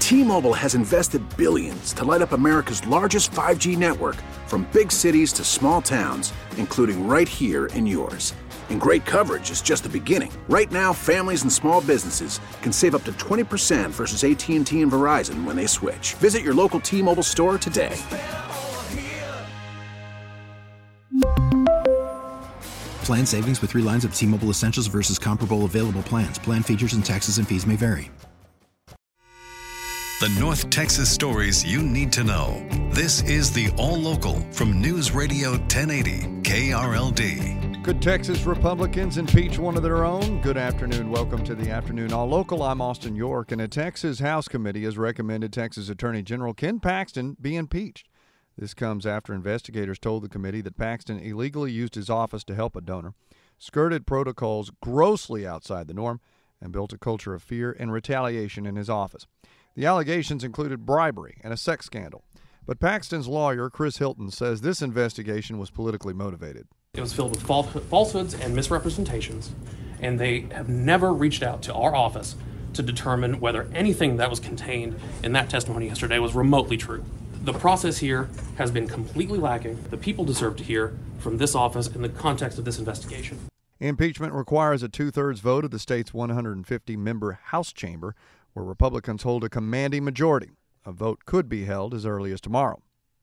T-Mobile has invested billions to light up America's largest 5G network, from big cities to small towns, including right here in yours. And great coverage is just the beginning. Right now, families and small businesses can save up to 20% versus AT&T and Verizon when they switch. Visit your local T-Mobile store today. Plan savings with 3 lines of T-Mobile Essentials versus comparable available plans. Plan features and taxes and fees may vary. The North Texas stories you need to know. This is the All Local from News Radio 1080 KRLD. Could Texas Republicans impeach one of their own? Good afternoon. Welcome to the Afternoon All Local. I'm Austin York, and a Texas House committee has recommended Texas Attorney General Ken Paxton be impeached. This comes after investigators told the committee that Paxton illegally used his office to help a donor, skirted protocols grossly outside the norm, and built a culture of fear and retaliation in his office. The allegations included bribery and a sex scandal. But Paxton's lawyer, Chris Hilton, says this investigation was politically motivated. It was filled with falsehoods and misrepresentations, and they have never reached out to our office to determine whether anything that was contained in that testimony yesterday was remotely true. The process here has been completely lacking. The people deserve to hear from this office in the context of this investigation. Impeachment requires a 2/3 vote of the state's 150-member House chamber, where Republicans hold a commanding majority. A vote could be held as early as tomorrow.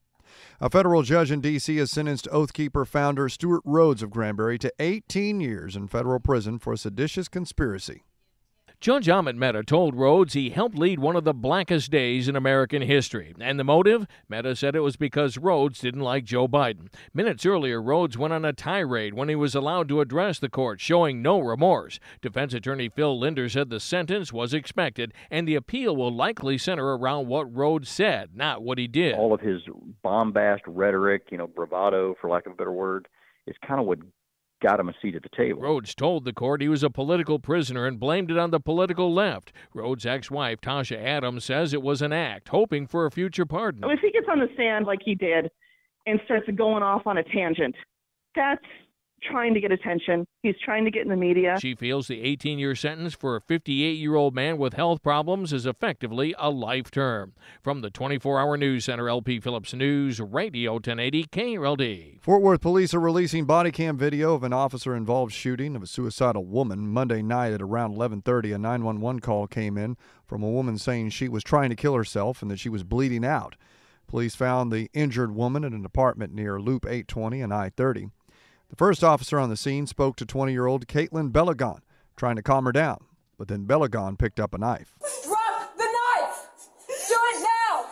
A federal judge in D.C. has sentenced Oath Keeper founder Stewart Rhodes of Granbury to 18 years in federal prison for a seditious conspiracy. Judge Ahmed Mehta told Rhodes he helped lead one of the blackest days in American history. And the motive? Mehta said it was because Rhodes didn't like Joe Biden. Minutes earlier, Rhodes went on a tirade when he was allowed to address the court, showing no remorse. Defense attorney Phil Linder said the sentence was expected, and the appeal will likely center around what Rhodes said, not what he did. All of his bombast rhetoric, bravado, for lack of a better word, is kind of what got him a seat at the table. Rhodes told the court he was a political prisoner and blamed it on the political left. Rhodes' ex-wife, Tasha Adams, says it was an act, hoping for a future pardon. If he gets on the stand like he did and starts going off on a tangent, that's trying to get attention. He's trying to get in the media. She feels the 18-year sentence for a 58-year-old man with health problems is effectively a life term. From the 24-hour news center, LP Phillips News, Radio 1080 KRLD. Fort Worth police are releasing body cam video of an officer-involved shooting of a suicidal woman. Monday night at around 11:30, a 911 call came in from a woman saying she was trying to kill herself and that she was bleeding out. Police found the injured woman in an apartment near Loop 820 and I-30. The first officer on the scene spoke to 20-year-old Caitlin Belagon, trying to calm her down, but then Belagon picked up a knife. Drop the knife! Do it now!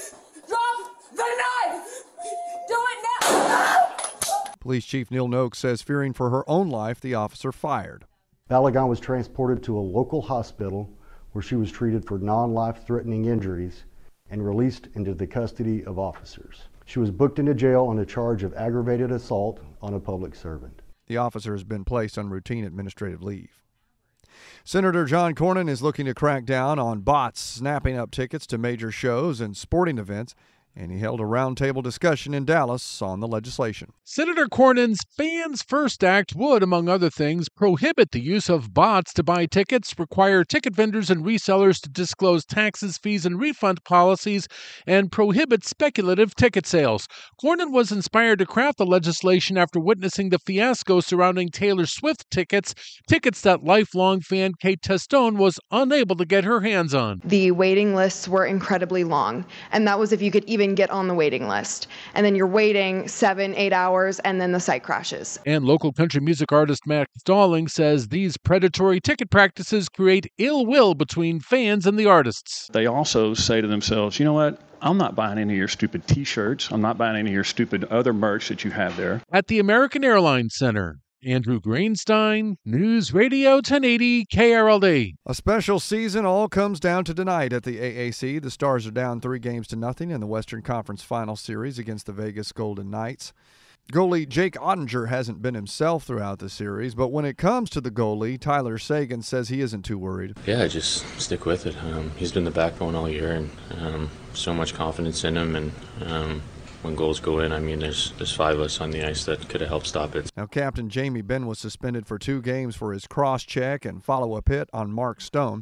Drop the knife! Do it now! Police Chief Neil Noakes says fearing for her own life, the officer fired. Belagon was transported to a local hospital where she was treated for non-life-threatening injuries and released into the custody of officers. She was booked into jail on a charge of aggravated assault on a public servant. The officer has been placed on routine administrative leave. Senator John Cornyn is looking to crack down on bots snapping up tickets to major shows and sporting events, and he held a roundtable discussion in Dallas on the legislation. Senator Cornyn's Fans First Act would, among other things, prohibit the use of bots to buy tickets, require ticket vendors and resellers to disclose taxes, fees, and refund policies, and prohibit speculative ticket sales. Cornyn was inspired to craft the legislation after witnessing the fiasco surrounding Taylor Swift tickets that lifelong fan Kate Testone was unable to get her hands on. The waiting lists were incredibly long, and that was if you could even get on the waiting list. And then you're waiting 7-8 hours, and then the site crashes. And local country music artist Matt Stalling says these predatory ticket practices create ill will between fans and the artists. They also say to themselves, you know what? I'm not buying any of your stupid T-shirts. I'm not buying any of your stupid other merch that you have there. At the American Airlines Center, Andrew Greenstein, News Radio 1080 KRLD. A special season all comes down to tonight at the AAC. The Stars are down 3-0 in the Western Conference Final Series against the Vegas Golden Knights. Goalie Jake Ottinger hasn't been himself throughout the series, but when it comes to the goalie, Tyler Seguin says he isn't too worried. Yeah, just stick with it. He's been the backbone all year, and so much confidence in him, and when goals go in, there's 5 of us on the ice that could have helped stop it. Now, Captain Jamie Benn was suspended for 2 games for his cross-check and follow-up hit on Mark Stone,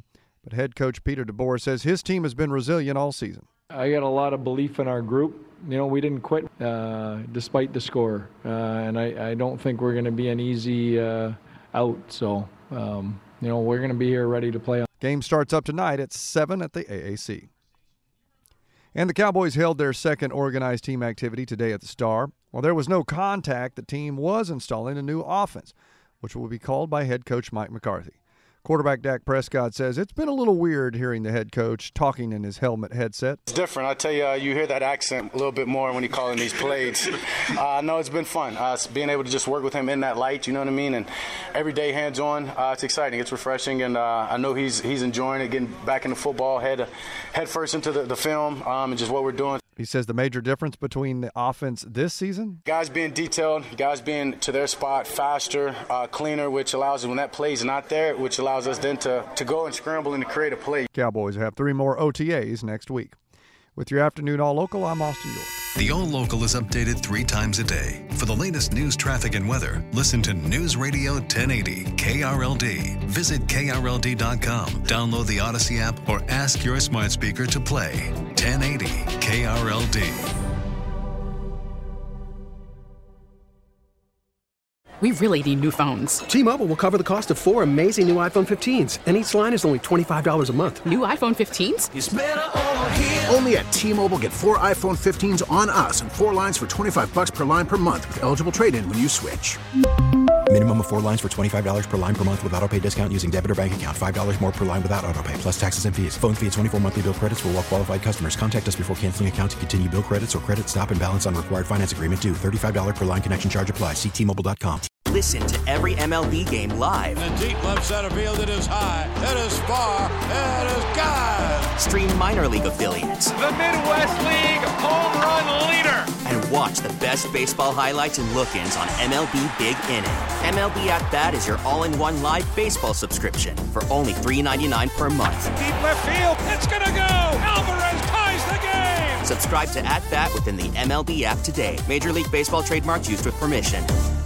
But head coach Peter DeBoer says his team has been resilient all season. I got a lot of belief in our group. We didn't quit despite the score, and I don't think we're going to be an easy out. So, we're going to be here ready to play. Game starts up tonight at 7 at the AAC. And the Cowboys held their second organized team activity today at the Star. While there was no contact, the team was installing a new offense, which will be called by head coach Mike McCarthy. Quarterback Dak Prescott says it's been a little weird hearing the head coach talking in his helmet headset. It's different. I tell you, you hear that accent a little bit more when you're calling these plays. No, it's been fun. Being able to just work with him in that light, you know what I mean? And every day hands-on, it's exciting. It's refreshing, and I know he's enjoying it, getting back into football, head first into the film, and just what we're doing. He says the major difference between the offense this season? Guys being detailed, guys being to their spot faster, cleaner, which allows us, when that play's not there, which allows us then to go and scramble and to create a play. Cowboys have 3 more OTAs next week. With your afternoon All Local, I'm Austin York. The All Local is updated 3 times a day. For the latest news, traffic, and weather, listen to News Radio 1080 KRLD. Visit KRLD.com, download the Odyssey app, or ask your smart speaker to play 1080 KRLD. We really need new phones. T-Mobile will cover the cost of 4 amazing new iPhone 15s, and each line is only $25 a month. New iPhone 15s? It's better over here. Only at T-Mobile, get 4 iPhone 15s on us and 4 lines for $25 per line per month with eligible trade-in when you switch. Minimum of 4 lines for $25 per line per month with autopay discount using debit or bank account. $5 more per line without autopay, plus taxes and fees. Phone fee at 24 monthly bill credits for well-qualified customers. Contact us before canceling account to continue bill credits or credit stop and balance on required finance agreement due. $35 per line connection charge applies. See T-Mobile.com. Listen to every MLB game live. In the deep left center field, it is high, it is far, it is gone. Stream minor league affiliates. The Midwest League home run leader. And watch the best baseball highlights and look-ins on MLB Big Inning. MLB At Bat is your all-in-one live baseball subscription for only $3.99 per month. Deep left field, it's gonna go. Alvarez ties the game. Subscribe to At Bat within the MLB app today. Major League Baseball trademarks used with permission.